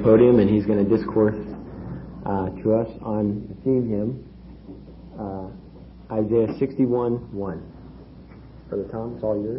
podium, and he's going to discourse to us on the theme hymn, Isaiah 61:1. Brother Tom, it's all yours.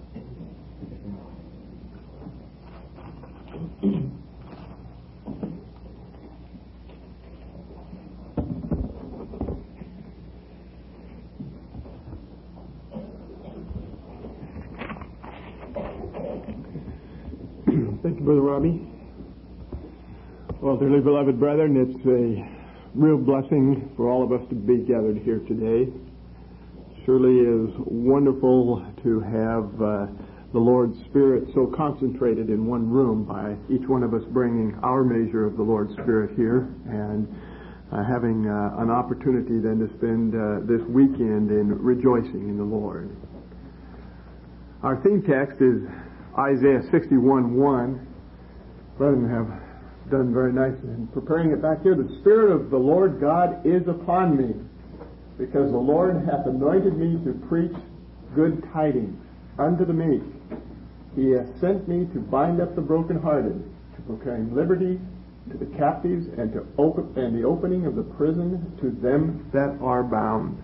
Thank you, Brother Robbie. Well, dearly beloved brethren, it's a real blessing for all of us to be gathered here today. Surely is wonderful to have the Lord's Spirit so concentrated in one room by each one of us bringing our measure of the Lord's Spirit here and having an opportunity then to spend this weekend in rejoicing in the Lord. Our theme text is Isaiah 61:1. Brethren have done very nicely in preparing it back here. The Spirit of the Lord God is upon me, because the Lord hath anointed me to preach good tidings unto the meek. He hath sent me to bind up the brokenhearted, to proclaim liberty to the captives, and the opening of the prison to them that are bound.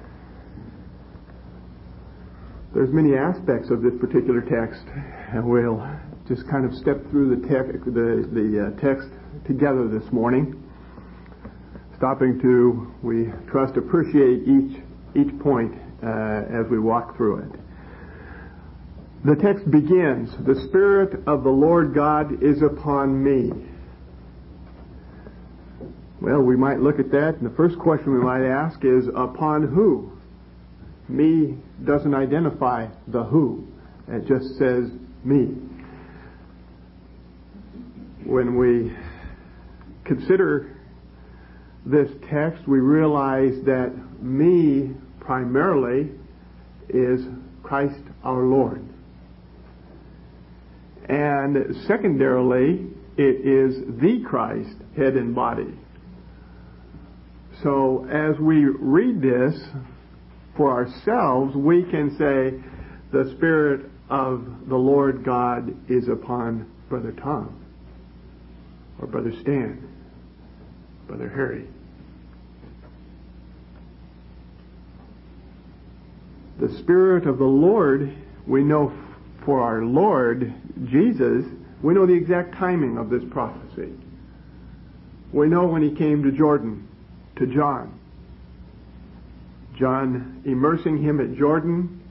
There's many aspects of this particular text, and we'll just kind of step through the text together this morning, stopping to, we trust, appreciate each point as we walk through it. The text begins, "The Spirit of the Lord God is upon me." Well, we might look at that, and the first question we might ask is, upon who? Me doesn't identify the who. It just says me. When we consider this text, we realize that me primarily is Christ our Lord. And secondarily, it is the Christ, head and body. So as we read this for ourselves, we can say, the Spirit of the Lord God is upon Brother Tom, or Brother Stan, Brother Harry. The Spirit of the Lord, we know for our Lord Jesus, we know the exact timing of this prophecy. We know when he came to Jordan, to John immersing him at Jordan,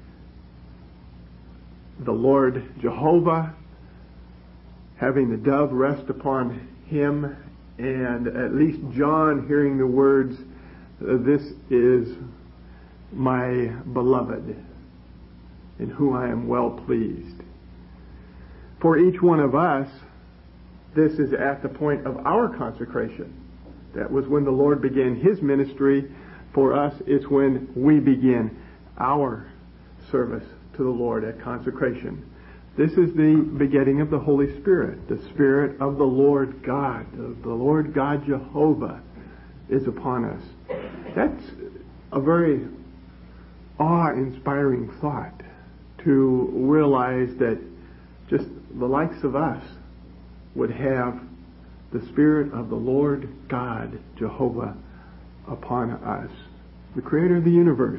the Lord Jehovah having the dove rest upon him, and at least John hearing the words, "This is my beloved, in whom I am well pleased." For each one of us, this is at the point of our consecration. That was when the Lord began his ministry. For us, it's when we begin our service to the Lord at consecration. This is the begetting of the Holy Spirit. The Spirit of the Lord God, of the Lord God Jehovah, is upon us. That's a very awe-inspiring thought, to realize that just the likes of us would have the Spirit of the Lord God Jehovah upon us, the Creator of the universe.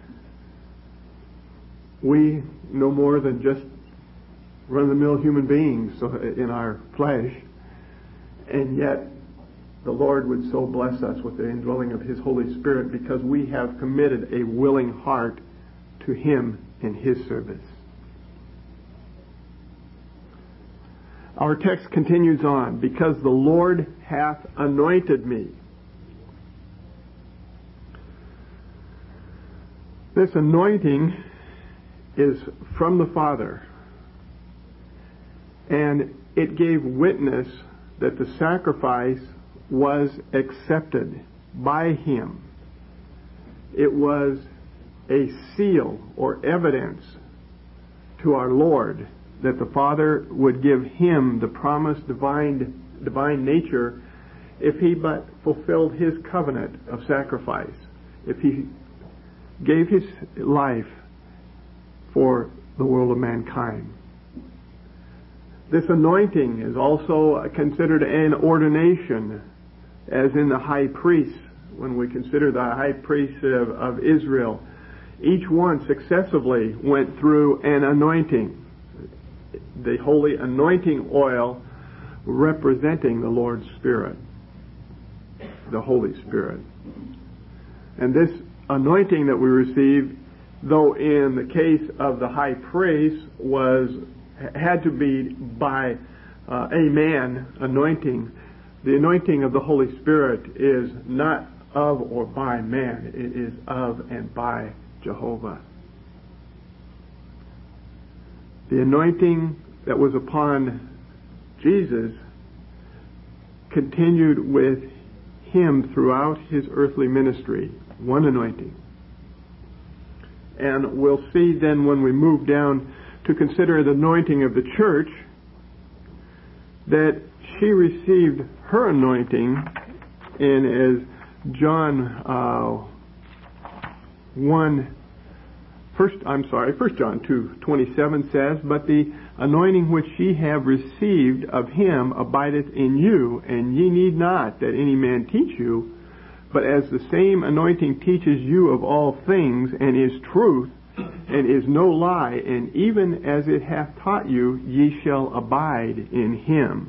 We no more than just run-of-the-mill human beings in our flesh, and yet the Lord would so bless us with the indwelling of His Holy Spirit because we have committed a willing heart to Him in His service. Our text continues on, "Because the Lord hath anointed me." This anointing is from the Father, and it gave witness that the sacrifice was accepted by Him. It was a seal or evidence to our Lord that the Father would give Him the promised divine nature if He but fulfilled His covenant of sacrifice, if He gave His life for the world of mankind. This anointing is also considered an ordination, as in the high priest. When we consider the high priests of Israel, each one successively went through an anointing. The holy anointing oil representing the Lord's Spirit, the Holy Spirit. And this anointing that we receive, though in the case of the high priest had to be by a man anointing, the anointing of the Holy Spirit is not of or by man. It is of and by Jehovah. The anointing that was upon Jesus continued with him throughout his earthly ministry. One anointing. And we'll see then when we move down to consider the anointing of the church that she received her anointing in, as John 1 John 2:27 says, "But the anointing which ye have received of him abideth in you, and ye need not that any man teach you, but as the same anointing teaches you of all things, and is truth, and is no lie, and even as it hath taught you, ye shall abide in him."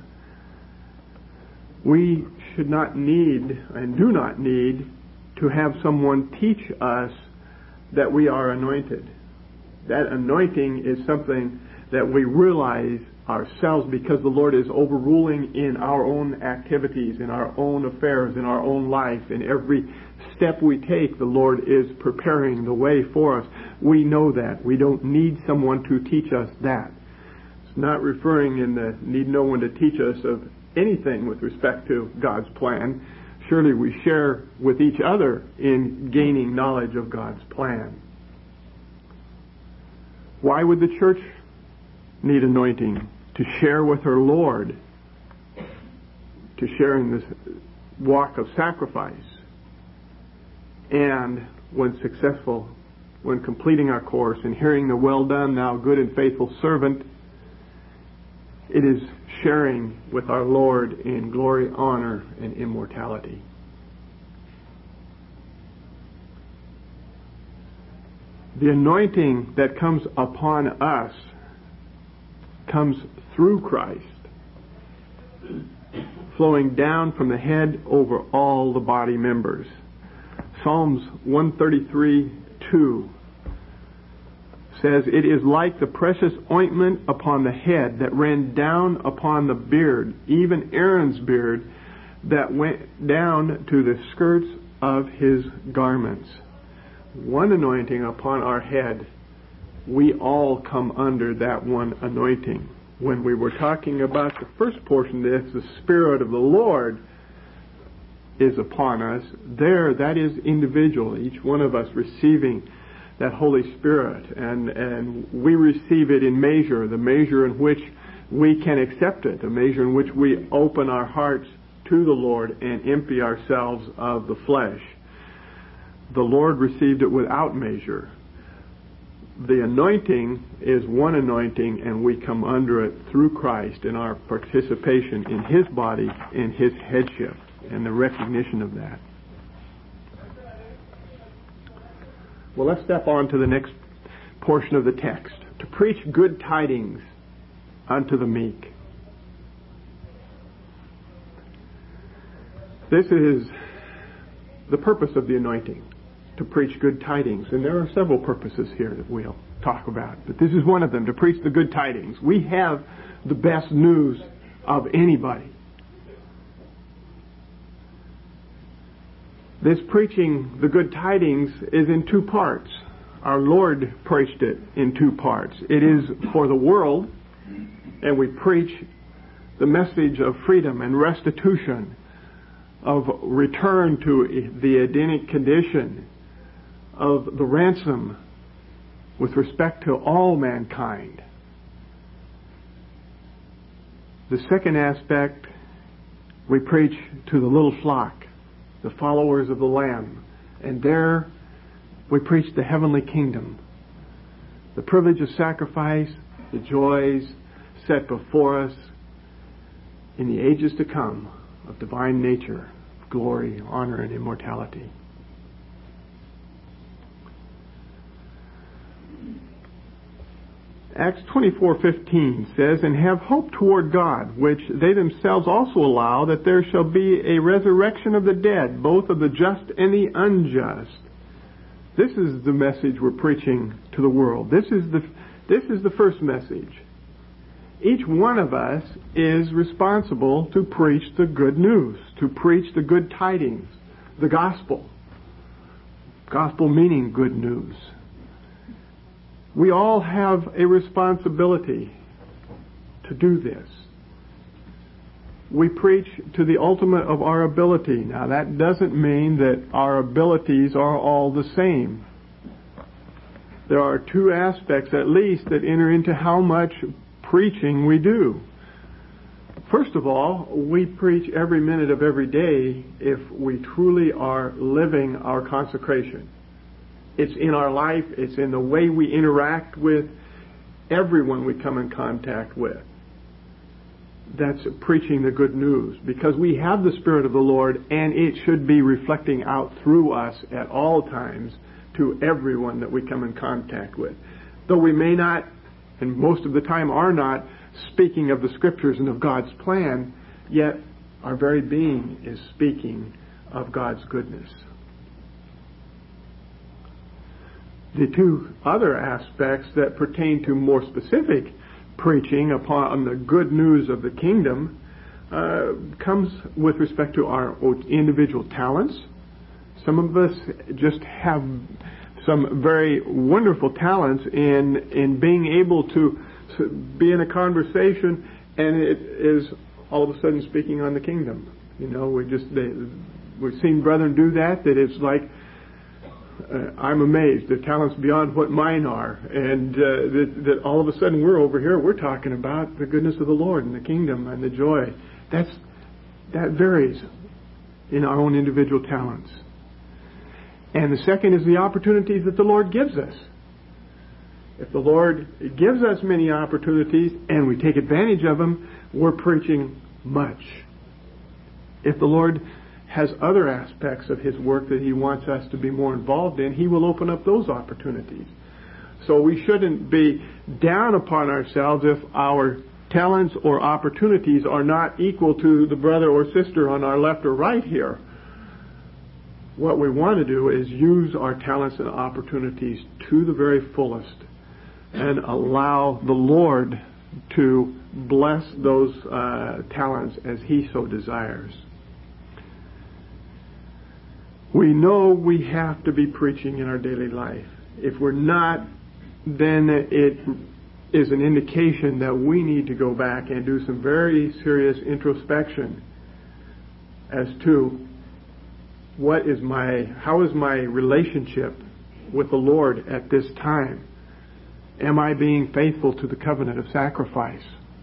We should not need, and do not need, to have someone teach us that we are anointed. That anointing is something that we realize ourselves because the Lord is overruling in our own activities, in our own affairs, in our own life. In every step we take, the Lord is preparing the way for us. We know that. We don't need someone to teach us that. It's not referring in the need no one to teach us of anything with respect to God's plan. Surely we share with each other in gaining knowledge of God's plan. Why would the church need anointing? To share with her Lord, to share in this walk of sacrifice, and when successful, when completing our course and hearing the "well done, thou good and faithful servant," it is sharing with our Lord in glory, honor, and immortality. The anointing that comes upon us comes through Christ, flowing down from the head over all the body members. Psalms 133:2 says, "It is like the precious ointment upon the head that ran down upon the beard, even Aaron's beard, that went down to the skirts of his garments." One anointing upon our head. We all come under that one anointing. When we were talking about the first portion, this, the Spirit of the Lord is upon us. There, that is individual, each one of us receiving that Holy Spirit, and we receive it in measure, the measure in which we can accept it, the measure in which we open our hearts to the Lord and empty ourselves of the flesh. The Lord received it without measure. The anointing is one anointing, and we come under it through Christ in our participation in His body, in His headship, and the recognition of that. Well, let's step on to the next portion of the text. To preach good tidings unto the meek. This is the purpose of the anointing, to preach good tidings. And there are several purposes here that we'll talk about. But this is one of them, to preach the good tidings. We have the best news of anybody. This preaching the good tidings is in two parts. Our Lord preached it in two parts. It is for the world, and we preach the message of freedom and restitution, of return to the Edenic condition, of the ransom with respect to all mankind. The second aspect, we preach to the little flock, the followers of the Lamb. And there we preach the heavenly kingdom, the privilege of sacrifice, the joys, set before us in the ages to come of divine nature, glory, honor, and immortality. Acts 24:15 says, "And have hope toward God, which they themselves also allow, that there shall be a resurrection of the dead, both of the just and the unjust." This is the message we're preaching to the world. This is the first message. Each one of us is responsible to preach the good news, to preach the good tidings, the gospel. Gospel meaning good news. We all have a responsibility to do this. We preach to the ultimate of our ability. Now, that doesn't mean that our abilities are all the same. There are two aspects, at least, that enter into how much preaching we do. First of all, we preach every minute of every day if we truly are living our consecration. It's in our life. It's in the way we interact with everyone we come in contact with. That's preaching the good news, because we have the Spirit of the Lord, and it should be reflecting out through us at all times to everyone that we come in contact with. Though we may not, and most of the time are not, speaking of the Scriptures and of God's plan, yet our very being is speaking of God's goodness. The two other aspects that pertain to more specific preaching upon the good news of the kingdom comes with respect to our individual talents. Some of us just have some very wonderful talents in being able to be in a conversation, and it is all of a sudden speaking on the kingdom. You know, we've seen brethren do that it's like, I'm amazed. The talents beyond what mine are, and that all of a sudden we're over here. We're talking about the goodness of the Lord and the kingdom and the joy. That varies in our own individual talents. And the second is the opportunities that the Lord gives us. If the Lord gives us many opportunities and we take advantage of them, we're preaching much. If the Lord has other aspects of His work that He wants us to be more involved in, He will open up those opportunities. So we shouldn't be down upon ourselves if our talents or opportunities are not equal to the brother or sister on our left or right here. What we want to do is use our talents and opportunities to the very fullest and allow the Lord to bless those talents as He so desires. We know we have to be preaching in our daily life. If we're not, then it is an indication that we need to go back and do some very serious introspection as to how is my relationship with the Lord at this time? Am I being faithful to the covenant of sacrifice?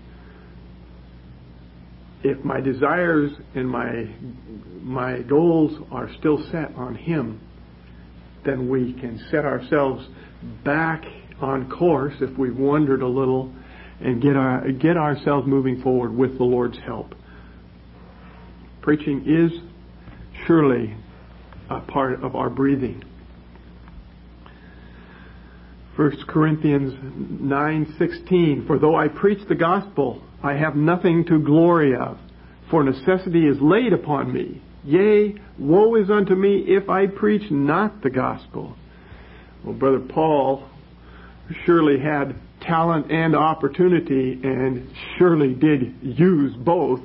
If my desires and my goals are still set on Him, then we can set ourselves back on course if we've wandered a little, and get ourselves moving forward with the Lord's help. Preaching is surely a part of our breathing. 1 Corinthians 9:16, "For though I preach the gospel, I have nothing to glory of, for necessity is laid upon me. Yea, woe is unto me if I preach not the gospel." Well, Brother Paul surely had talent and opportunity, and surely did use both.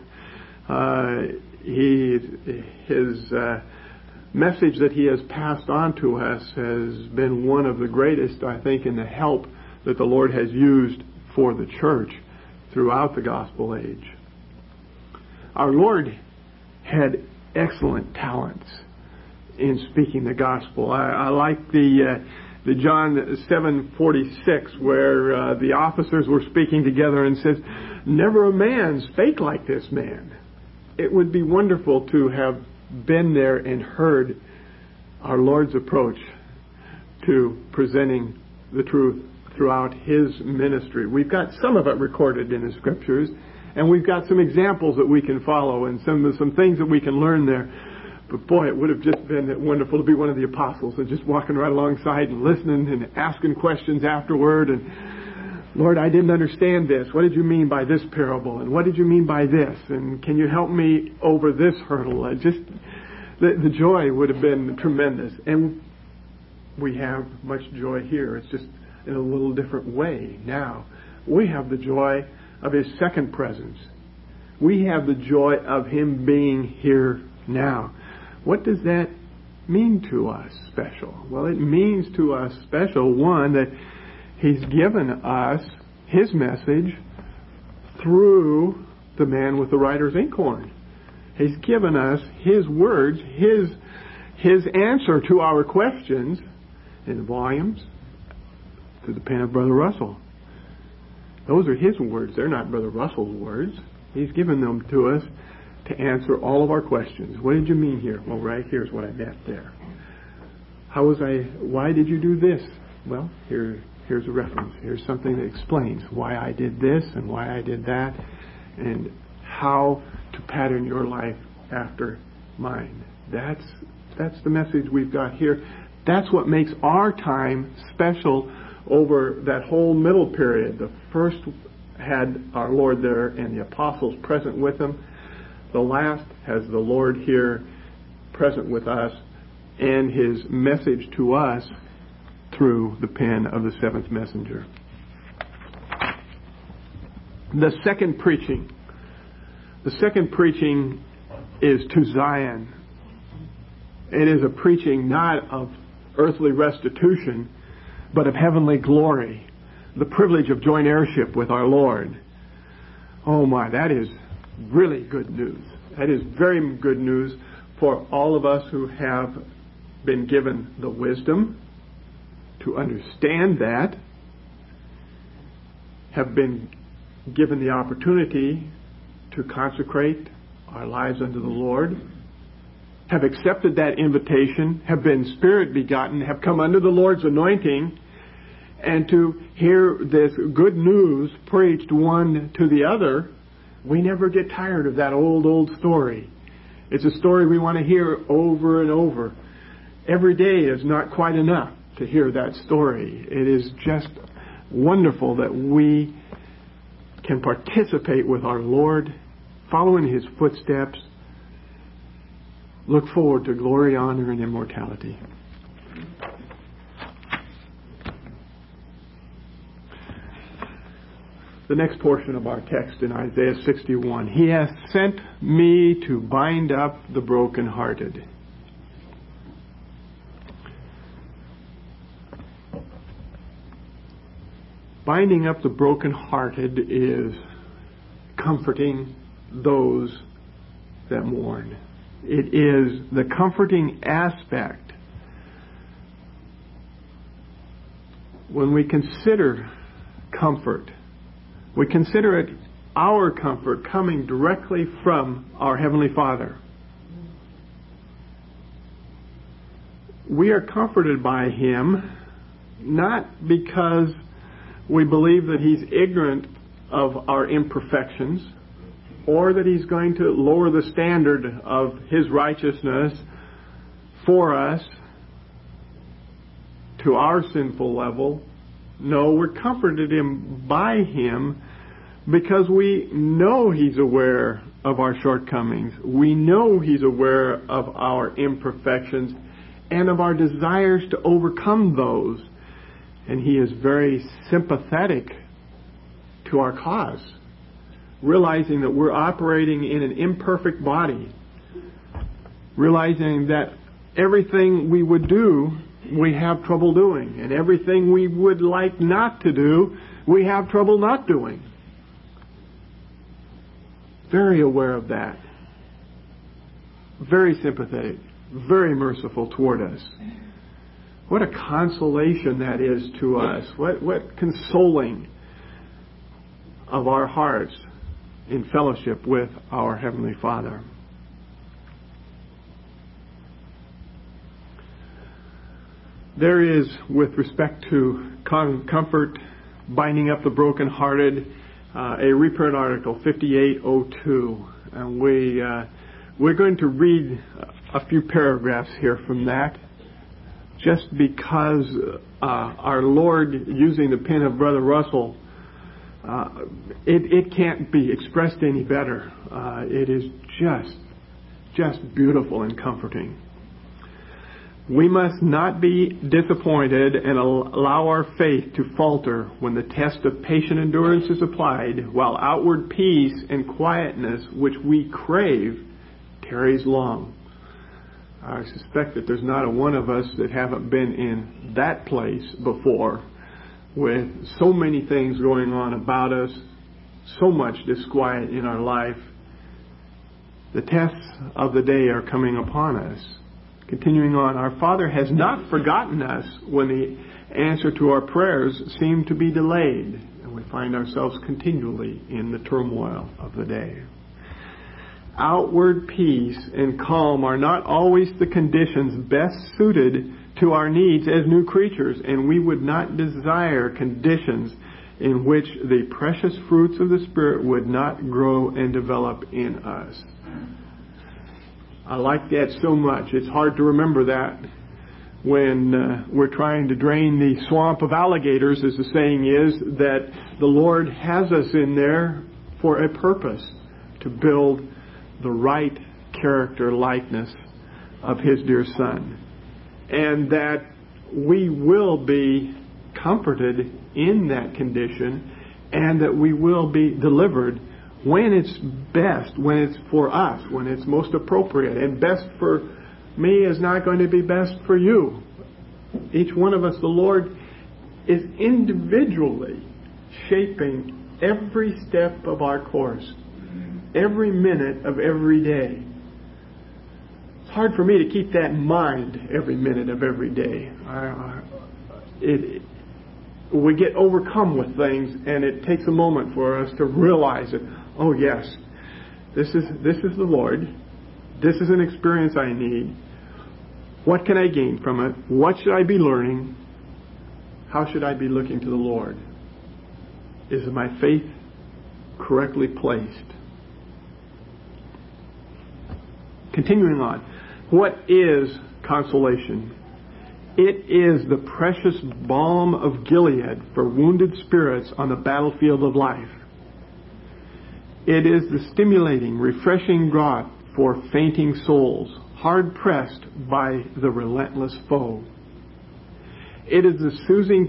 His message that he has passed on to us has been one of the greatest, I think, in the help that the Lord has used for the church throughout the gospel age. Our Lord had excellent talents in speaking the gospel. I like the John 7:46, where the officers were speaking together and says, "Never a man spake like this man." It would be wonderful to have been there and heard our Lord's approach to presenting the truth throughout His ministry. We've got some of it recorded in the Scriptures, and we've got some examples that we can follow and some things that we can learn there. But boy, it would have just been wonderful to be one of the apostles and just walking right alongside and listening and asking questions afterward. And Lord, I didn't understand this. What did you mean by this parable? And what did you mean by this? And can you help me over this hurdle? The joy would have been tremendous. And we have much joy here. It's just in a little different way now. We have the joy of His second presence. We have the joy of Him being here now. What does that mean to us special? Well, it means to us special, one, that He's given us His message through the man with the writer's inkhorn. He's given us His words, His answer to our questions in volumes through the pen of Brother Russell. Those are His words. They're not Brother Russell's words. He's given them to us to answer all of our questions. What did you mean here? Well, right here's what I meant there. Why did you do this? Well, here's a reference. Here's something that explains why I did this and why I did that, and how to pattern your life after mine. That's the message we've got here. That's what makes our time special over that whole middle period. The first had our Lord there and the apostles present with Him. The last has the Lord here present with us and His message to us through the pen of the seventh messenger. The second preaching is to Zion. It is a preaching not of earthly restitution, but of heavenly glory, the privilege of joint heirship with our Lord. Oh my, that is really good news. That is very good news for all of us who have been given the wisdom to understand that, have been given the opportunity to consecrate our lives unto the Lord, have accepted that invitation, have been Spirit begotten, have come under the Lord's anointing, and to hear this good news preached one to the other. We never get tired of that old story. It's a story we want to hear over and over. Every day is not quite enough to hear that story. It is just wonderful that we can participate with our Lord, follow in His footsteps, look forward to glory, honor, and immortality. The next portion of our text in Isaiah 61. He has sent me to bind up the brokenhearted. Binding up the brokenhearted is comforting those that mourn. It is the comforting aspect. When we consider comfort, we consider it our comfort coming directly from our Heavenly Father. We are comforted by Him not because we believe that He's ignorant of our imperfections or that He's going to lower the standard of His righteousness for us to our sinful level. No, we're comforted by Him because we know He's aware of our shortcomings. We know He's aware of our imperfections and of our desires to overcome those. And He is very sympathetic to our cause, realizing that we're operating in an imperfect body, realizing that everything we would do, we have trouble doing, and everything we would like not to do, we have trouble not doing. Very aware of that. Very sympathetic. Very merciful toward us. What a consolation that is to us. What consoling of our hearts in fellowship with our Heavenly Father. There is, with respect to comfort, binding up the brokenhearted, a reprint article, 5802. And we're going to read a few paragraphs here from that, just because our Lord, using the pen of Brother Russell, it can't be expressed any better. It is just beautiful and comforting. We must not be disappointed and allow our faith to falter when the test of patient endurance is applied, while outward peace and quietness, which we crave, tarries long. I suspect that there's not a one of us that haven't been in that place before, with so many things going on about us, so much disquiet in our life. The tests of the day are coming upon us. Continuing on, our Father has not forgotten us when the answer to our prayers seem to be delayed, and we find ourselves continually in the turmoil of the day. Outward peace and calm are not always the conditions best suited to our needs as new creatures, and we would not desire conditions in which the precious fruits of the Spirit would not grow and develop in us. I like that so much. It's hard to remember that when we're trying to drain the swamp of alligators, as the saying is, that the Lord has us in there for a purpose, to build the right character likeness of His dear Son. And that we will be comforted in that condition, and that we will be delivered when it's best, when it's for us, when it's most appropriate. And best for me is not going to be best for you. Each one of us, the Lord is individually shaping every step of our course, every minute of every day. It's hard for me to keep that in mind every minute of every day. We get overcome with things, and it takes a moment for us to realize it. Oh yes, this is the Lord. This is an experience I need. What can I gain from it? What should I be learning? How should I be looking to the Lord? Is my faith correctly placed? Continuing on, what is consolation? It is the precious balm of Gilead for wounded spirits on the battlefield of life. It is the stimulating, refreshing draught for fainting souls, hard pressed by the relentless foe. It is the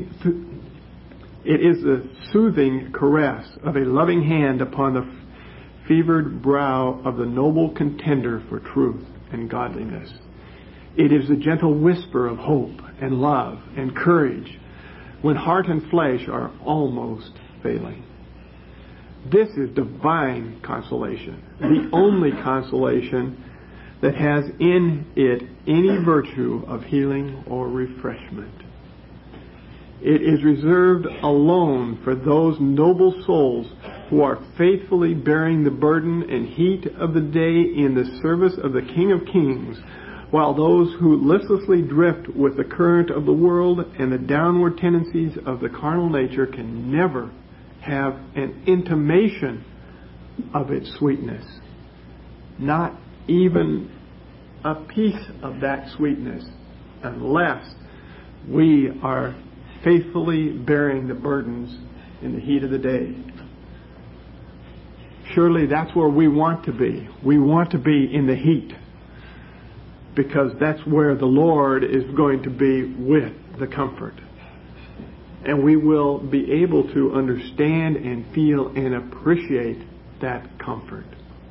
soothing caress of a loving hand upon the fevered brow of the noble contender for truth and godliness. It is the gentle whisper of hope and love and courage when heart and flesh are almost failing. This is divine consolation, the only consolation that has in it any virtue of healing or refreshment. It is reserved alone for those noble souls who are faithfully bearing the burden and heat of the day in the service of the King of Kings, while those who listlessly drift with the current of the world and the downward tendencies of the carnal nature can never have an intimation of its sweetness. Not even a piece of that sweetness, unless we are faithfully bearing the burdens in the heat of the day. Surely that's where we want to be. We want to be in the heat, because that's where the Lord is going to be with the comfort. And we will be able to understand and feel and appreciate that comfort.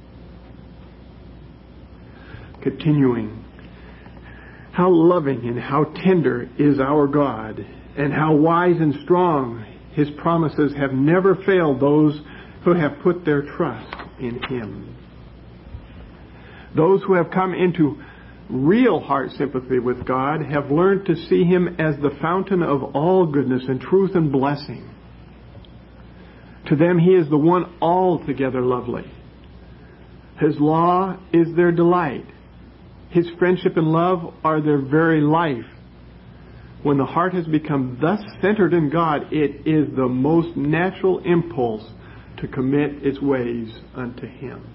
Continuing, how loving and how tender is our God, and how wise and strong His promises have never failed those who have put their trust in Him. Those who have come into real heart sympathy with God have learned to see Him as the fountain of all goodness and truth and blessing. To them He is the one altogether lovely. His law is their delight. His friendship and love are their very life. When the heart has become thus centered in God, it is the most natural impulse to commit its ways unto Him.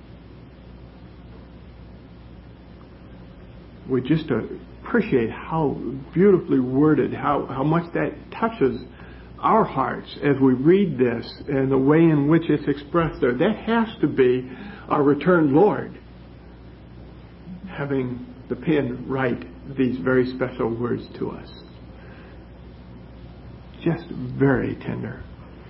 We just appreciate how beautifully worded, how much that touches our hearts as we read this and the way in which it's expressed there. That has to be our returned Lord having the pen write these very special words to us. Just very tender.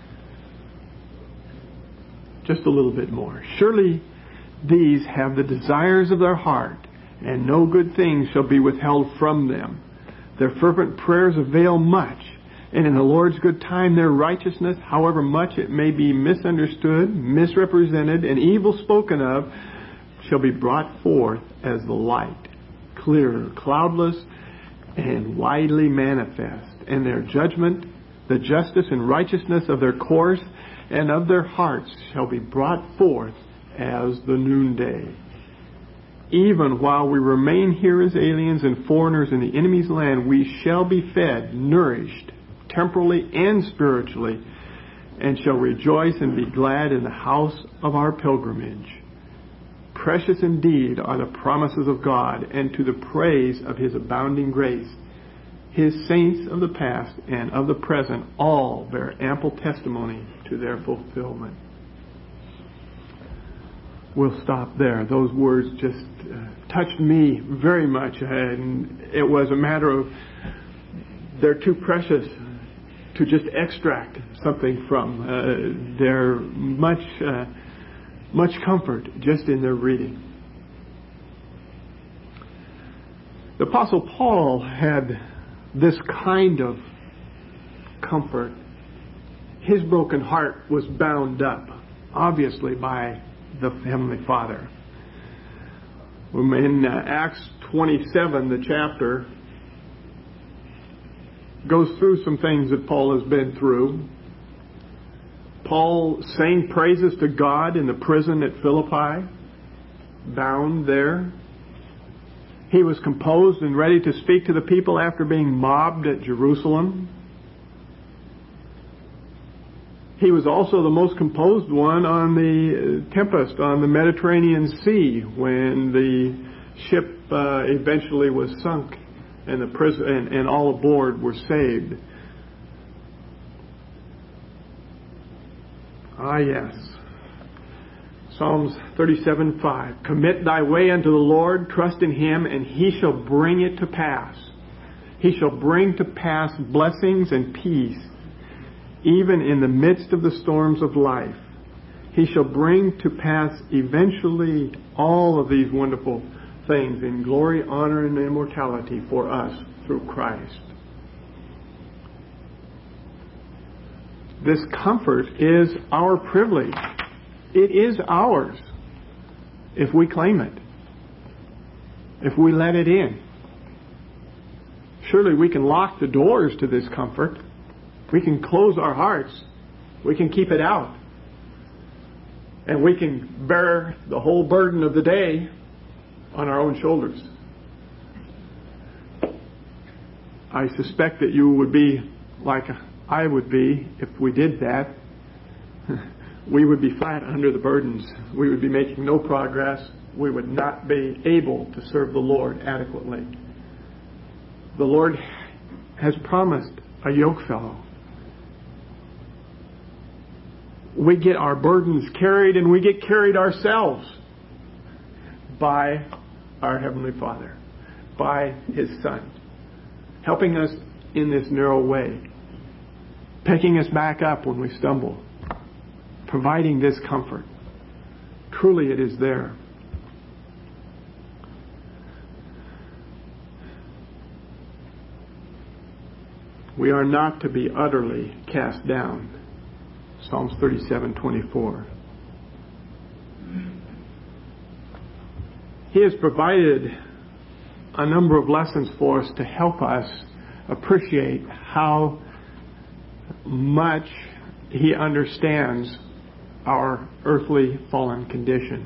Just a little bit more. Surely these have the desires of their heart, and no good thing shall be withheld from them. Their fervent prayers avail much, and in the Lord's good time their righteousness, however much it may be misunderstood, misrepresented, and evil spoken of, shall be brought forth as the light, clear, cloudless, and widely manifest. And their judgment, the justice and righteousness of their course and of their hearts shall be brought forth as the noonday. Even while we remain here as aliens and foreigners in the enemy's land, we shall be fed, nourished, temporally and spiritually, and shall rejoice and be glad in the house of our pilgrimage. Precious indeed are the promises of God, and to the praise of His abounding grace. His saints of the past and of the present all bear ample testimony to their fulfillment. We'll stop there. Those words just touched me very much, and it was a matter of they're too precious to just extract something from. They're much comfort just in their reading. The Apostle Paul had this kind of comfort. His broken heart was bound up, obviously, by the Heavenly Father. In Acts 27, the chapter goes through some things that Paul has been through. Paul sang praises to God in the prison at Philippi, bound there. He was composed and ready to speak to the people after being mobbed at Jerusalem. He was also the most composed one on the tempest on the Mediterranean Sea when the ship eventually was sunk and the prison and all aboard were saved. Ah, yes. Psalms 37:5. Commit thy way unto the Lord, trust in Him, and He shall bring it to pass. He shall bring to pass blessings and peace, even in the midst of the storms of life. He shall bring to pass eventually all of these wonderful things in glory, honor, and immortality for us through Christ. This comfort is our privilege. It is ours if we claim it, if we let it in. Surely we can lock the doors to this comfort. We can close our hearts. We can keep it out. And we can bear the whole burden of the day on our own shoulders. I suspect that you would be like I would be if we did that. We would be flat under the burdens. We would be making no progress. We would not be able to serve the Lord adequately. The Lord has promised a yoke fellow. We get our burdens carried, and we get carried ourselves by our Heavenly Father, by His Son, helping us in this narrow way, picking us back up when we stumble, providing this comfort. Truly it is there. We are not to be utterly cast down. Psalms 37:24. He has provided a number of lessons for us to help us appreciate how much He understands our earthly fallen condition.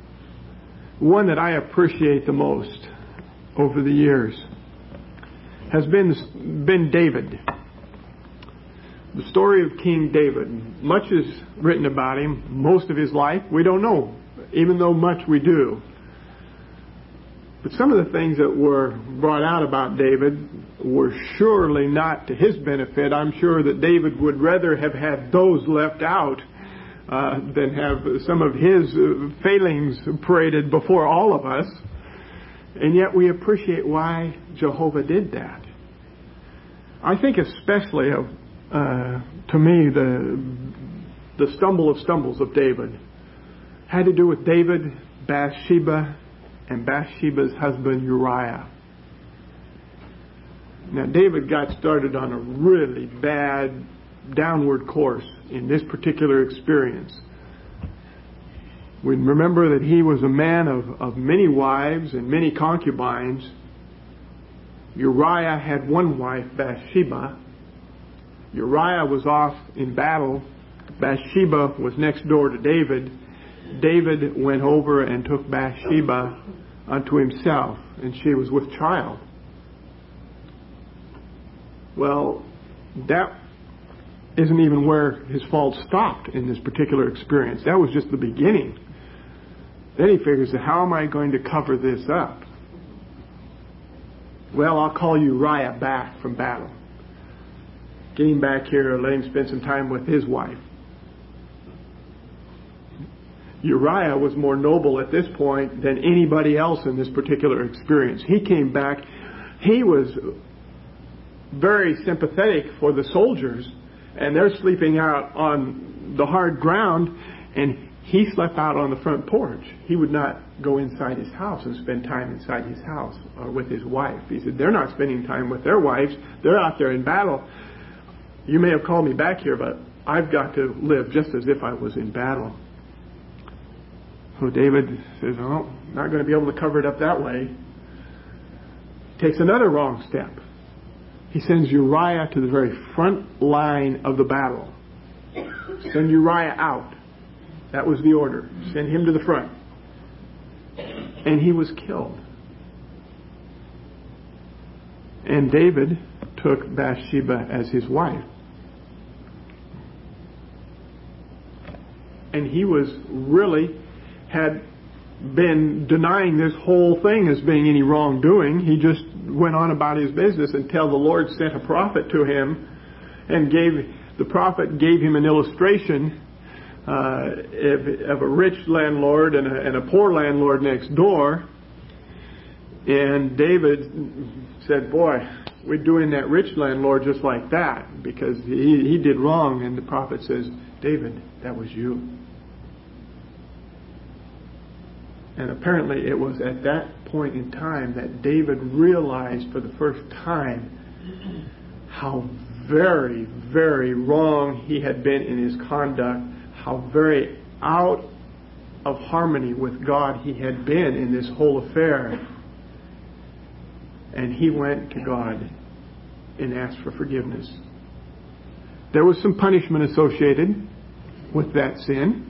One that I appreciate the most over the years has been David. The story of King David. Much is written about him. Most of his life we don't know, even though much we do. But some of the things that were brought out about David were surely not to his benefit. I'm sure that David would rather have had those left out than have some of his failings paraded before all of us. And yet we appreciate why Jehovah did that. I think especially of, to me, the stumble of stumbles of David had to do with David, Bathsheba, and Bathsheba's husband Uriah. Now David got started on a really bad downward course in this particular experience. We remember that he was a man of many wives and many concubines. Uriah had one wife, Bathsheba. Uriah was off in battle. Bathsheba was next door to David. David went over and took Bathsheba unto himself, and she was with child. Well, that isn't even where his fault stopped in this particular experience. That was just the beginning. Then he figures, how am I going to cover this up? Well, I'll call Uriah back from battle. Get him back here, let him spend some time with his wife. Uriah was more noble at this point than anybody else in this particular experience. He came back. He was very sympathetic for the soldiers, and they're sleeping out on the hard ground, and he slept out on the front porch. He would not go inside his house and spend time inside his house or with his wife. He said, they're not spending time with their wives. They're out there in battle. You may have called me back here, but I've got to live just as if I was in battle. So David says, oh, not going to be able to cover it up that way. Takes another wrong step. He sends Uriah to the very front line of the battle. Send Uriah out. That was the order. Send him to the front. And he was killed. And David took Bathsheba as his wife. And he had been denying this whole thing as being any wrongdoing. He just went on about his business until the Lord sent a prophet to him, and the prophet gave him an illustration of a rich landlord and a poor landlord next door. And David said, boy, we're doing that rich landlord just like that, because he did wrong. And the prophet says, David, that was you. And apparently it was at that point in time that David realized for the first time how very, very wrong he had been in his conduct, how very out of harmony with God he had been in this whole affair. And he went to God and asked for forgiveness. There was some punishment associated with that sin.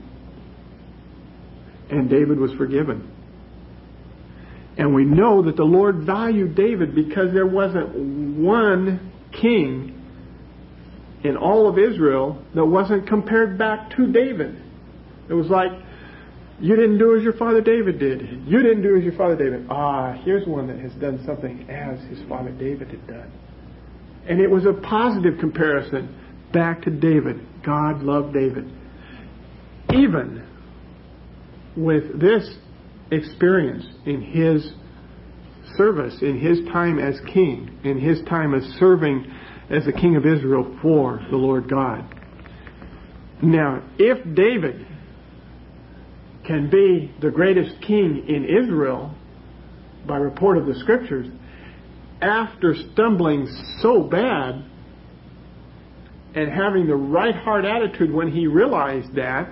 And David was forgiven. And we know that the Lord valued David because there wasn't one king in all of Israel that wasn't compared back to David. It was like, you didn't do as your father David did. You didn't do as your father David. Here's one that has done something as his father David had done. And it was a positive comparison back to David. God loved David. Even with this experience in his service, in his time as king, in his time as serving as the king of Israel for the Lord God. Now, if David can be the greatest king in Israel by report of the Scriptures, after stumbling so bad and having the right heart attitude when he realized that,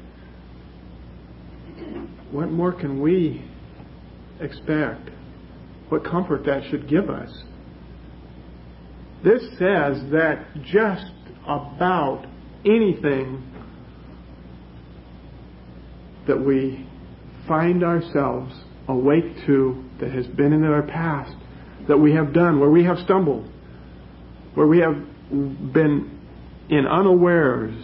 what more can we expect? What comfort that should give us? This says that just about anything that we find ourselves awake to that has been in our past, that we have done, where we have stumbled, where we have been in unawares,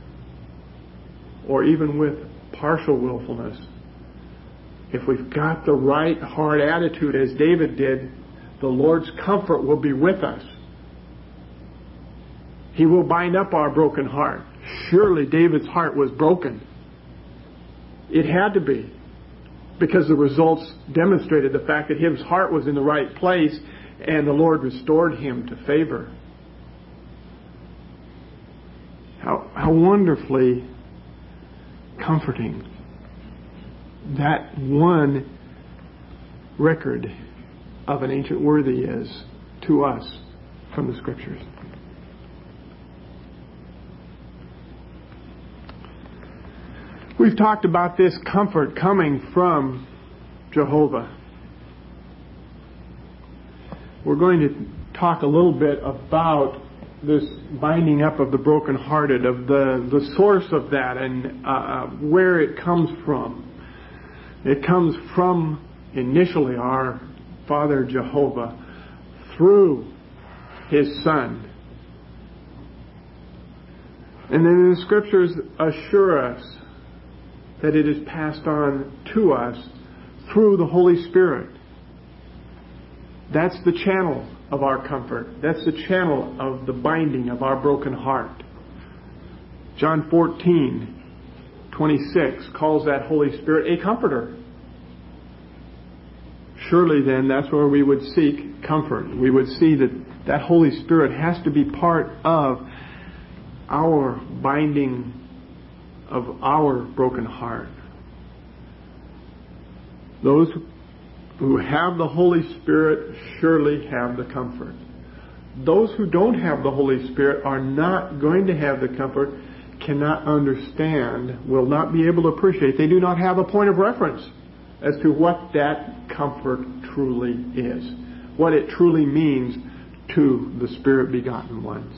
or even with partial willfulness, if we've got the right hard attitude as David did, the Lord's comfort will be with us. He will bind up our broken heart. Surely David's heart was broken. It had to be, because the results demonstrated the fact that his heart was in the right place and the Lord restored him to favor. How wonderfully comforting that one record of an ancient worthy is to us from the Scriptures. We've talked about this comfort coming from Jehovah. We're going to talk a little bit about this binding up of the brokenhearted, of the source of that, and where it comes from. It comes from initially our Father Jehovah through His Son. And then the Scriptures assure us that it is passed on to us through the Holy Spirit. That's the channel of our comfort. That's the channel of the binding of our broken heart. John 14:26 calls that Holy Spirit a comforter. Surely then that's where we would seek comfort. We would see that Holy Spirit has to be part of our binding of our broken heart. Those who have the Holy Spirit surely have the comfort. Those who don't have the Holy Spirit are not going to have the comfort, cannot understand, will not be able to appreciate. They do not have a point of reference as to what that comfort truly is, what it truly means to the Spirit-begotten ones.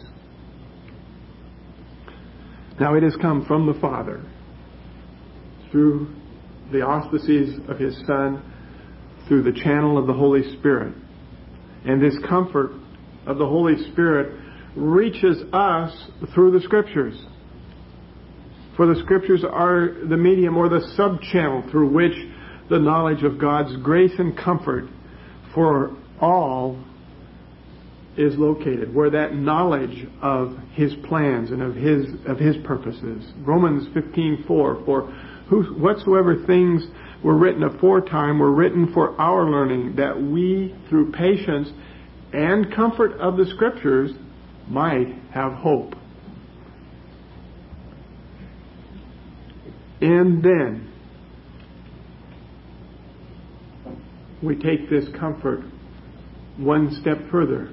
Now it has come from the Father through the auspices of His Son, through the channel of the Holy Spirit. And this comfort of the Holy Spirit reaches us through the Scriptures. For the Scriptures are the medium or the sub-channel through which the knowledge of God's grace and comfort for all is located, where that knowledge of His plans and of His purposes. Romans 15:4, for whatsoever things were written aforetime were written for our learning, that we through patience and comfort of the Scriptures might have hope. And then we take this comfort one step further.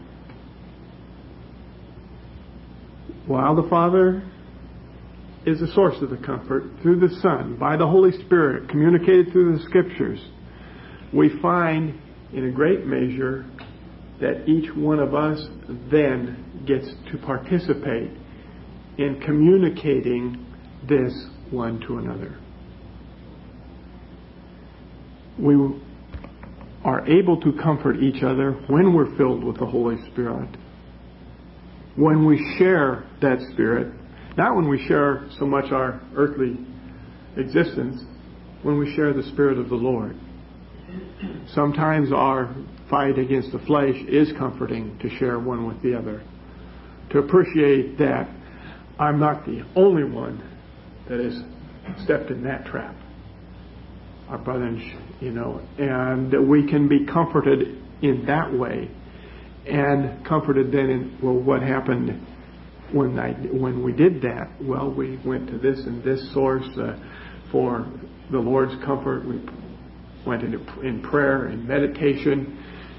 While the Father is the source of the comfort, through the Son, by the Holy Spirit, communicated through the Scriptures, we find in a great measure that each one of us then gets to participate in communicating this one to another. We are able to comfort each other when we're filled with the Holy Spirit. When we share that Spirit, not when we share so much our earthly existence, when we share the Spirit of the Lord. Sometimes our fight against the flesh is comforting to share one with the other. To appreciate that I'm not the only one that has stepped in that trap. Our brothers, and that we can be comforted in that way. And comforted then in, what happened when we did that? Well, we went to this and this source for the Lord's comfort. We went in prayer and meditation,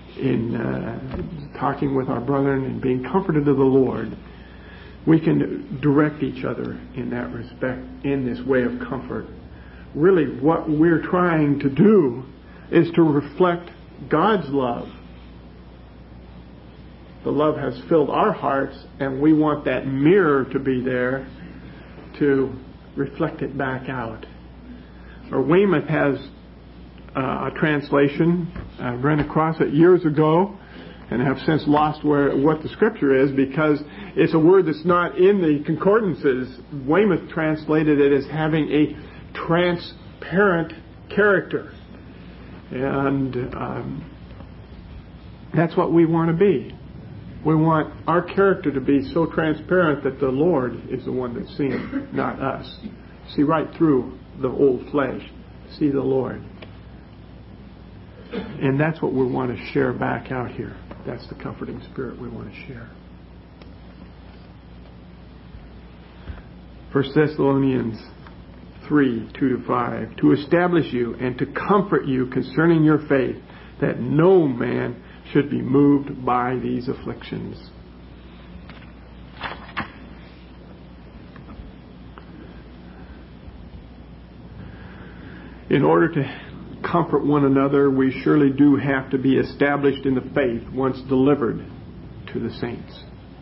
in talking with our brethren and being comforted of the Lord. We can direct each other in that respect, in this way of comfort. Really, what we're trying to do is to reflect God's love. The love has filled our hearts, and we want that mirror to be there to reflect it back out. Or Weymouth has a translation. I ran across it years ago. and have since lost what the Scripture is because it's a word that's not in the concordances. Weymouth translated it as having a transparent character. And that's what we want to be. We want our character to be so transparent that the Lord is the one that's seeing, not us. See right through the old flesh. See the Lord. And that's what we want to share back out here. That's the comforting spirit we want to share. 1 Thessalonians 3:2-5. To establish you and to comfort you concerning your faith, that no man should be moved by these afflictions. In order to comfort one another, we surely do have to be established in the faith once delivered to the saints.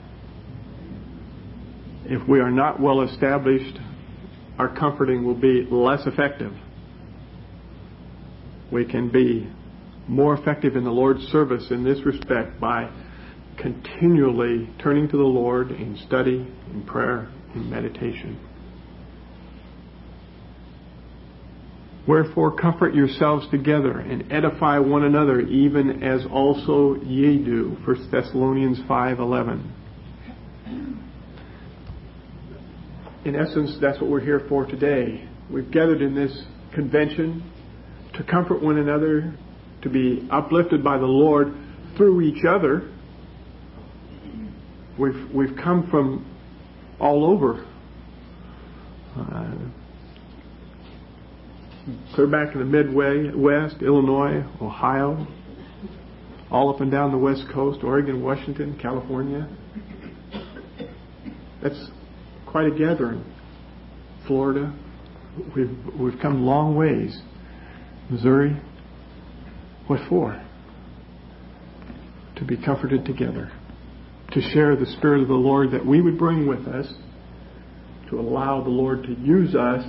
If we are not well established, our comforting will be less effective. We can be more effective in the Lord's service in this respect by continually turning to the Lord in study, in prayer, in meditation. Wherefore comfort yourselves together and edify one another, even as also ye do. 1 Thessalonians 5:11. In essence, that's what we're here for today. We've gathered in this convention to comfort one another, to be uplifted by the Lord through each other. We've come from all over. Clear back to the Midwest, Illinois, Ohio, all up and down the West Coast, Oregon, Washington, California. That's quite a gathering. Florida. We've come long ways. Missouri. What for? To be comforted together. To share the Spirit of the Lord that we would bring with us. To allow the Lord to use us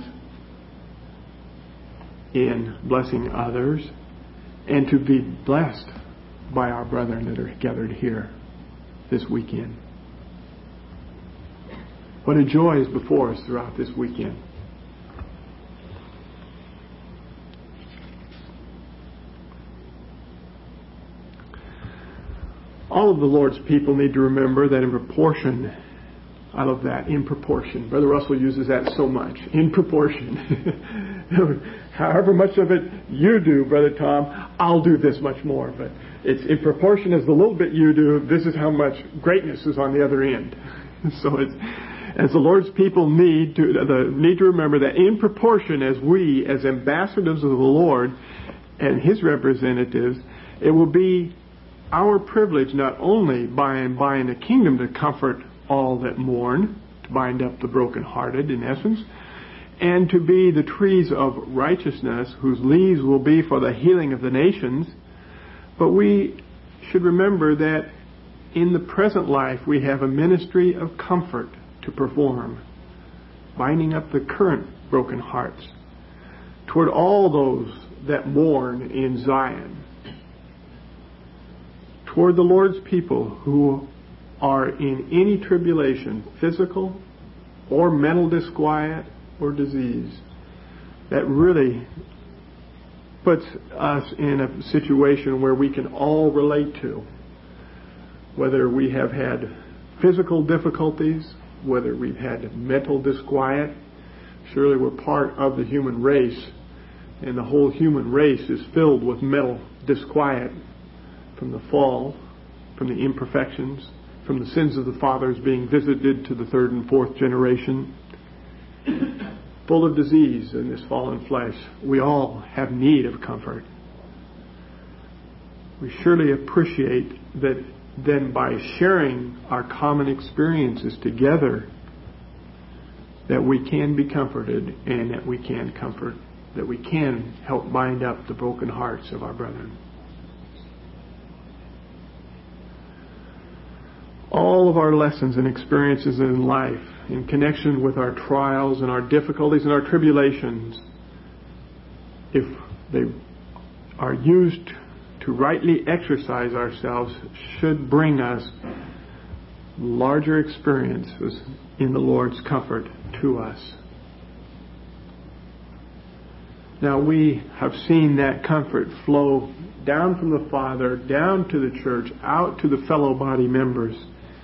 in blessing others. And to be blessed by our brethren that are gathered here this weekend. What a joy is before us throughout this weekend. All of the Lord's people need to remember that in proportion, I love that, in proportion. Brother Russell uses that so much. In proportion. However much of it you do, Brother Tom, I'll do this much more. But it's in proportion as the little bit you do, this is how much greatness is on the other end. So it's, as the Lord's people need to remember that in proportion as we, as ambassadors of the Lord and His representatives, it will be our privilege not only by and by in the kingdom to comfort all that mourn, to bind up the brokenhearted in essence, and to be the trees of righteousness whose leaves will be for the healing of the nations. But we should remember that in the present life we have a ministry of comfort to perform, binding up the current broken hearts toward all those that mourn in Zion, toward the Lord's people who are in any tribulation, physical or mental disquiet or disease, that really puts us in a situation where we can all relate to. Whether we have had physical difficulties, whether we've had mental disquiet, surely we're part of the human race, and the whole human race is filled with mental disquiet from the fall, from the imperfections, from the sins of the fathers being visited to the third and fourth generation, full of disease in this fallen flesh. We all have need of comfort. We surely appreciate that then by sharing our common experiences together, that we can be comforted and that we can comfort, that we can help bind up the broken hearts of our brethren. All of our lessons and experiences in life, in connection with our trials and our difficulties and our tribulations, if they are used to rightly exercise ourselves should bring us larger experiences in the Lord's comfort to us. Now we have seen that comfort flow down from the Father, down to the church, out to the fellow body members.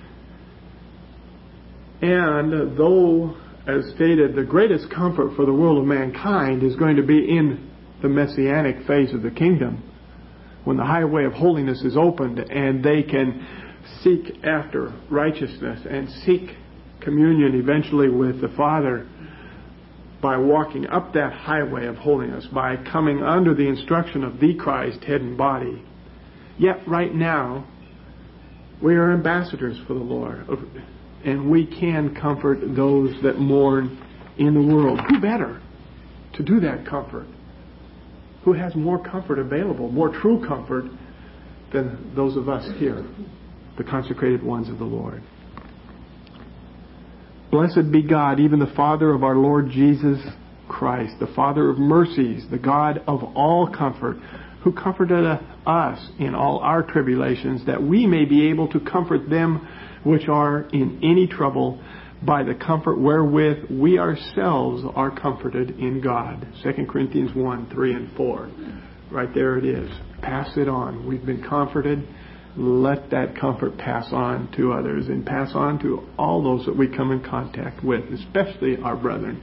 And though, as stated, the greatest comfort for the world of mankind is going to be in the messianic phase of the kingdom, when the highway of holiness is opened and they can seek after righteousness and seek communion eventually with the Father by walking up that highway of holiness, by coming under the instruction of the Christ, head and body. Yet right now, we are ambassadors for the Lord, and we can comfort those that mourn in the world. Who better to do that comfort? Who has more comfort available, more true comfort than those of us here, the consecrated ones of the Lord? Blessed be God, even the Father of our Lord Jesus Christ, the Father of mercies, the God of all comfort, who comforted us in all our tribulations, that we may be able to comfort them which are in any trouble by the comfort wherewith we ourselves are comforted in God. 2 Corinthians 1, 3 and 4. Right there it is. Pass it on. We've been comforted. Let that comfort pass on to others and pass on to all those that we come in contact with, especially our brethren.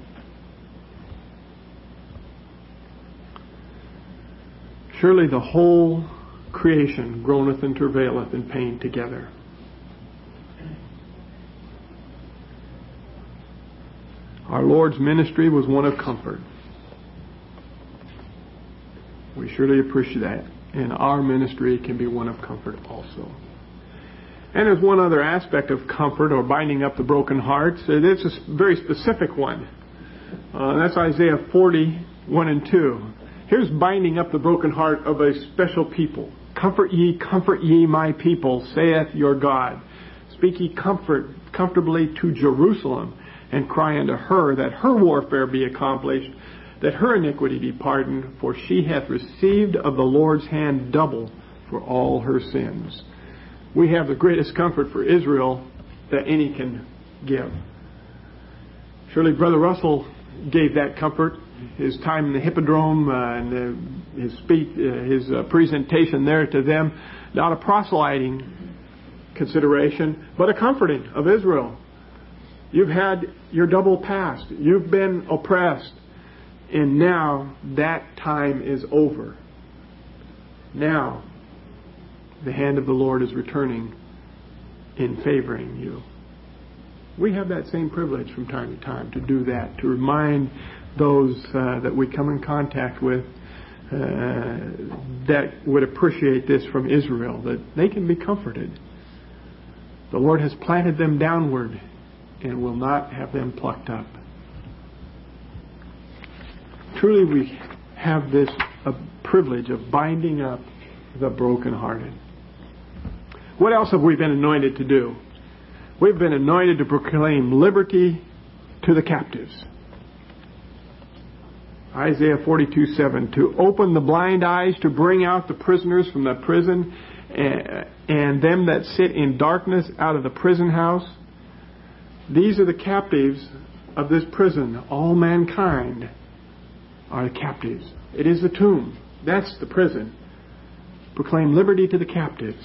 Surely the whole creation groaneth and travaileth in pain together. Our Lord's ministry was one of comfort. We surely appreciate that. And our ministry can be one of comfort also. And there's one other aspect of comfort or binding up the broken hearts. It's a very specific one. That's Isaiah 40, 1 and 2. Here's binding up the broken heart of a special people. Comfort ye my people, saith your God. Speak ye comfortably to Jerusalem, and cry unto her that her warfare be accomplished, that her iniquity be pardoned, for she hath received of the Lord's hand double for all her sins. We have the greatest comfort for Israel that any can give. Surely Brother Russell gave that comfort. His time in the Hippodrome and his speech, his presentation there to them, not a proselyting consideration, but a comforting of Israel. You've had your double past. You've been oppressed. And now that time is over. Now the hand of the Lord is returning in favoring you. We have that same privilege from time to time to do that, to remind those that we come in contact with that would appreciate this from Israel, that they can be comforted. The Lord has planted them downward and will not have them plucked up. Truly we have this privilege of binding up the brokenhearted. What else have we been anointed to do? We've been anointed to proclaim liberty to the captives. Isaiah 42:7, to open the blind eyes, to bring out the prisoners from the prison, and them that sit in darkness out of the prison house. These are the captives of this prison. All mankind are the captives. It is the tomb. That's the prison. Proclaim liberty to the captives.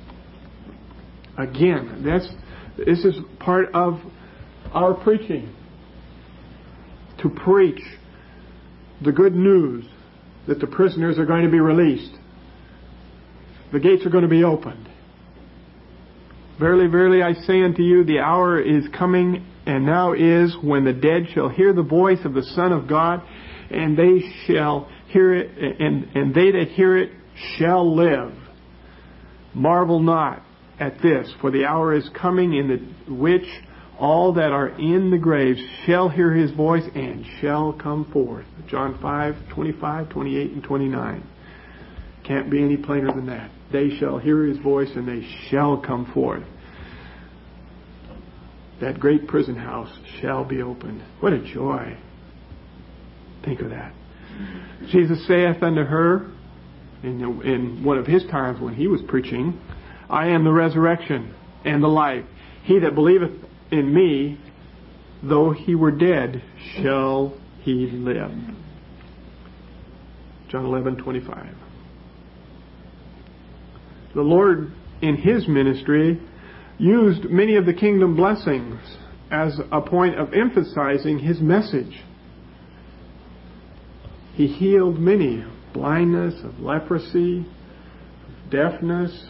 Again, this is part of our preaching. To preach the good news that the prisoners are going to be released. The gates are going to be opened. Verily, verily, I say unto you, the hour is coming, and now is, when the dead shall hear the voice of the Son of God, and they shall hear it, and they that hear it shall live. Marvel not at this, for the hour is coming in the which all that are in the graves shall hear his voice and shall come forth. John 5:25, 28, and 29. Can't be any plainer than that. They shall hear his voice and they shall come forth. That great prison house shall be opened. What a joy. Think of that. Jesus saith unto her, in one of his times when he was preaching, I am the resurrection and the life. He that believeth in me, though he were dead, shall he live. John 11:25. The Lord, in his ministry, used many of the kingdom blessings as a point of emphasizing his message. He healed many, blindness, of leprosy, deafness.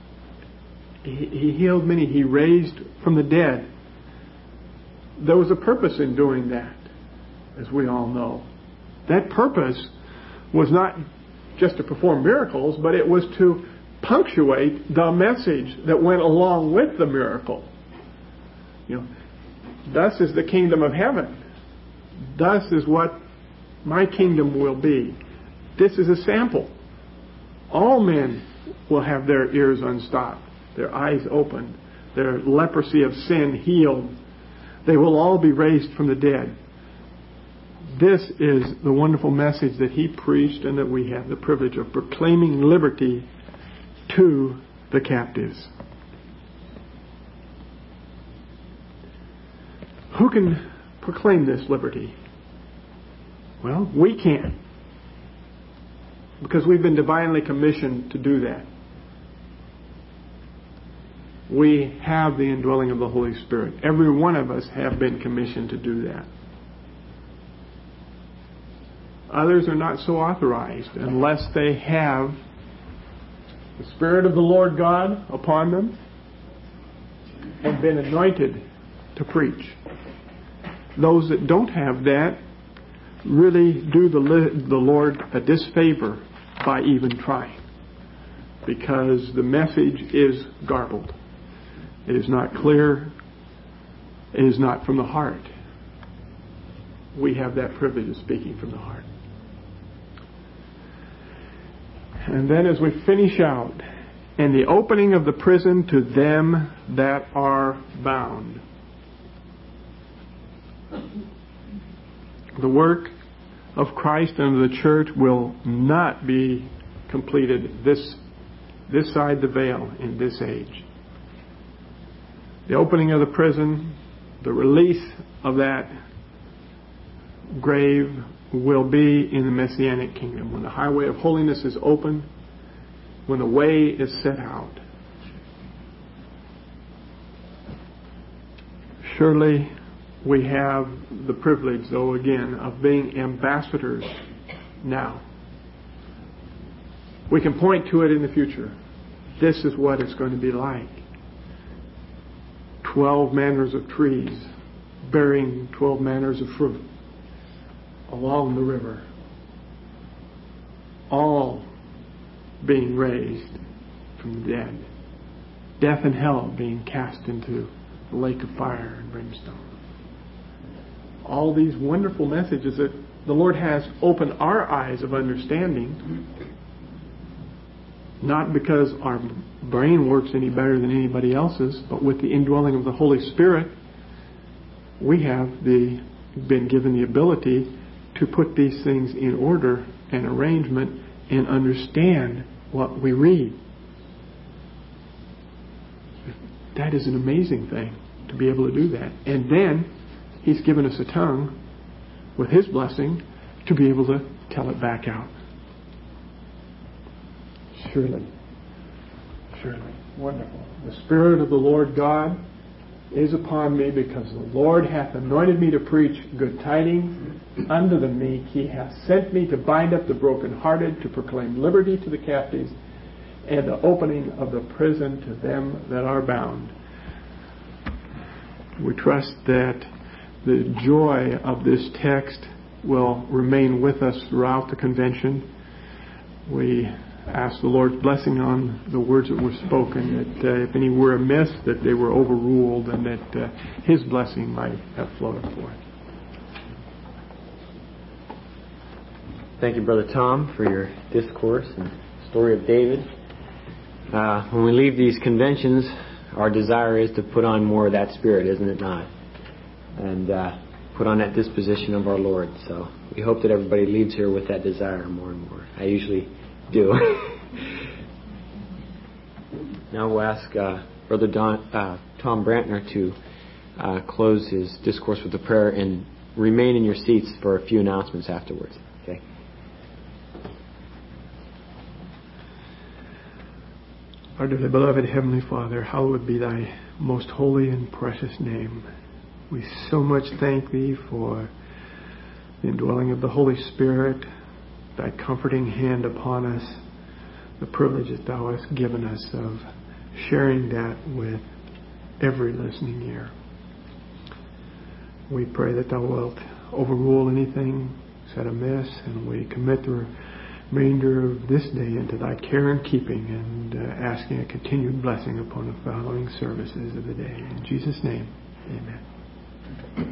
He healed many. He raised from the dead. There was a purpose in doing that, as we all know. That purpose was not just to perform miracles, but it was to punctuate the message that went along with the miracle. Thus is the kingdom of heaven. Thus is what my kingdom will be. This is a sample. All men will have their ears unstopped, their eyes opened, their leprosy of sin healed. They will all be raised from the dead. This is the wonderful message that he preached and that we have the privilege of proclaiming liberty to the captives. Who can proclaim this liberty? Well, we can. Because we've been divinely commissioned to do that. We have the indwelling of the Holy Spirit. Every one of us have been commissioned to do that. Others are not so authorized unless they have the Spirit of the Lord God upon them and been anointed to preach. Those that don't have that really do the Lord a disfavor by even trying, because the message is garbled. It is not clear. It is not from the heart. We have that privilege of speaking from the heart. And then as we finish out, and the opening of the prison to them that are bound. The work of Christ and the church will not be completed this side the veil in this age. The opening of the prison, the release of that grave will be in the Messianic kingdom. When the highway of holiness is open, when the way is set out. Surely we have the privilege, though, again, of being ambassadors now. We can point to it in the future. This is what it's going to be like. 12 manners of trees bearing 12 manners of fruit along the river, all being raised from the dead. Death and hell being cast into the lake of fire and brimstone. All these wonderful messages that the Lord has opened our eyes of understanding, not because our brain works any better than anybody else's, but with the indwelling of the Holy Spirit, we have been given the ability to put these things in order and arrangement and understand what we read. That is an amazing thing, to be able to do that. And then He's given us a tongue with His blessing to be able to tell it back out. Surely. Wonderful. The Spirit of the Lord God is upon me, because the Lord hath anointed me to preach good tidings unto the meek. He hath sent me to bind up the brokenhearted, to proclaim liberty to the captives, and the opening of the prison to them that are bound. We trust that the joy of this text will remain with us throughout the convention. We ask the Lord's blessing on the words that were spoken, that if any were amiss, that they were overruled, and that His blessing might have flowed forth. Thank you, Brother Tom, for your discourse and story of David. When we leave these conventions, our desire is to put on more of that Spirit, isn't it not? And put on that disposition of our Lord. So we hope that everybody leaves here with that desire more and more. I usually do. Now we'll ask Brother Tom Brantner to close his discourse with a prayer and remain in your seats for a few announcements afterwards. Okay. Our dearly beloved Heavenly Father, hallowed be Thy most holy and precious name. We so much thank Thee for the indwelling of the Holy Spirit, Thy comforting hand upon us, the privilege that Thou hast given us of sharing that with every listening ear. We pray that Thou wilt overrule anything said amiss, and we commit the remainder of this day into Thy care and keeping, and asking a continued blessing upon the following services of the day. In Jesus' name, amen.